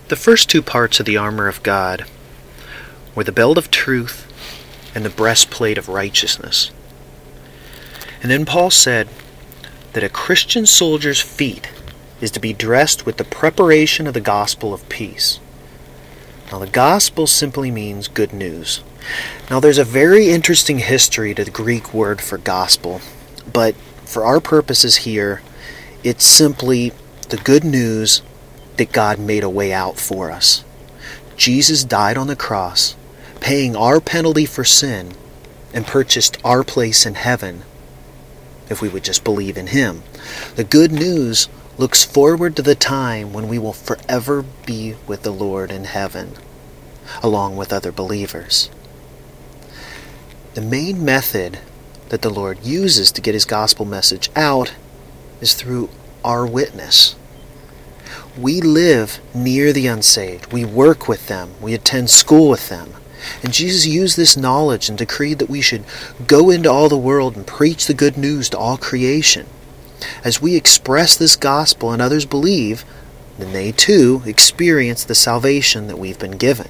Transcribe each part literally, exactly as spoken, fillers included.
The first two parts of the armor of God were the belt of truth and the breastplate of righteousness. And then Paul said that a Christian soldier's feet is to be dressed with the preparation of the gospel of peace. Now, the gospel simply means good news. Now, there's a very interesting history to the Greek word for gospel, but for our purposes here, it's simply the good news that God made a way out for us. Jesus died on the cross, paying our penalty for sin, and purchased our place in heaven if we would just believe in Him. The good news looks forward to the time when we will forever be with the Lord in heaven, along with other believers. The main method that the Lord uses to get His gospel message out is through our witness. We live near the unsaved. We work with them. We attend school with them. And Jesus used this knowledge and decreed that we should go into all the world and preach the good news to all creation. As we express this gospel and others believe, then they too experience the salvation that we've been given.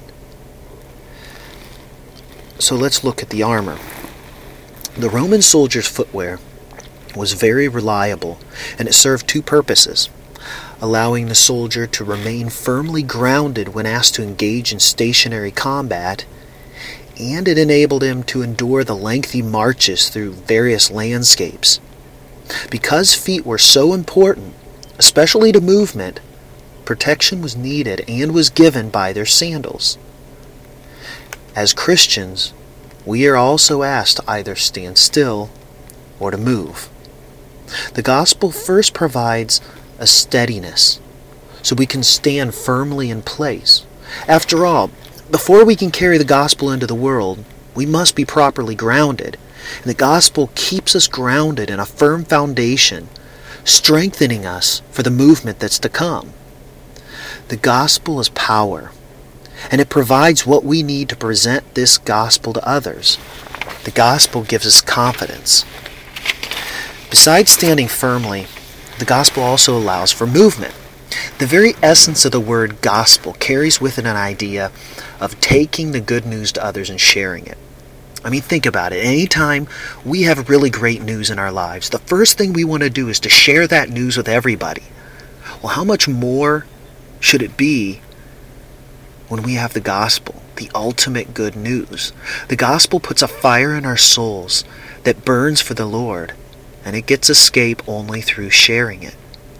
So let's look at the armor. The Roman soldier's footwear was very reliable, and it served two purposes: allowing the soldier to remain firmly grounded when asked to engage in stationary combat, and it enabled him to endure the lengthy marches through various landscapes. Because feet were so important, especially to movement, protection was needed and was given by their sandals. As Christians, we are also asked to either stand still or to move. The gospel first provides a steadiness, so we can stand firmly in place. After all, before we can carry the gospel into the world, we must be properly grounded. And the gospel keeps us grounded in a firm foundation, strengthening us for the movement that's to come. The gospel is power, and it provides what we need to present this gospel to others. The gospel gives us confidence. Besides standing firmly, the gospel also allows for movement. The very essence of the word gospel carries with it an idea of taking the good news to others and sharing it. I mean, think about it. Anytime we have really great news in our lives, the first thing we want to do is to share that news with everybody. Well, how much more should it be when we have the gospel, the ultimate good news? The gospel puts a fire in our souls that burns for the Lord, and it gets escape only through sharing it.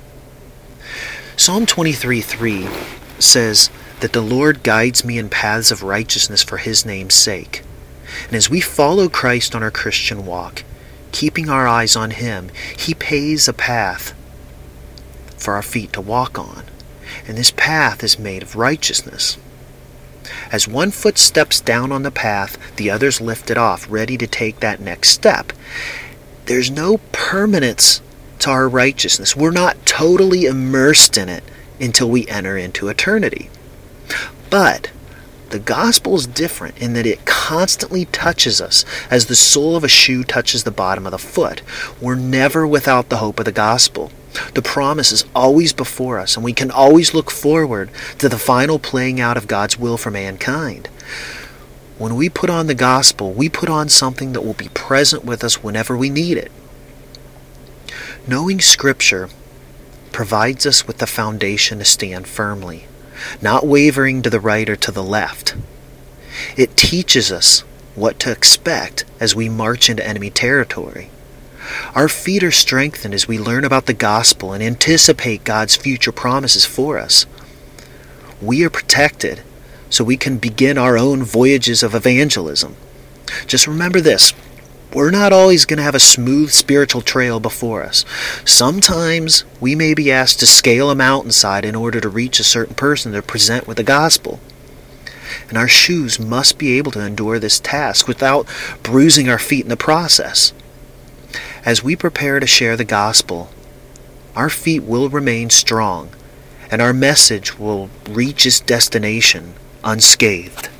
Psalm twenty-three three says that the Lord guides me in paths of righteousness for His name's sake. And as we follow Christ on our Christian walk, keeping our eyes on Him, He paves a path for our feet to walk on. And this path is made of righteousness. As one foot steps down on the path, the others lift it off, ready to take that next step. There's no permanence to our righteousness. We're not totally immersed in it until we enter into eternity. But the gospel is different in that it constantly touches us as the sole of a shoe touches the bottom of the foot. We're never without the hope of the gospel. The promise is always before us, and we can always look forward to the final playing out of God's will for mankind. When we put on the gospel, we put on something that will be present with us whenever we need it. Knowing Scripture provides us with the foundation to stand firmly, not wavering to the right or to the left. It teaches us what to expect as we march into enemy territory. Our feet are strengthened as we learn about the gospel and anticipate God's future promises for us. We are protected so we can begin our own voyages of evangelism. Just remember this: we're not always going to have a smooth spiritual trail before us. Sometimes we may be asked to scale a mountainside in order to reach a certain person to present with the gospel. And our shoes must be able to endure this task without bruising our feet in the process. As we prepare to share the gospel, our feet will remain strong, and our message will reach its destination unscathed.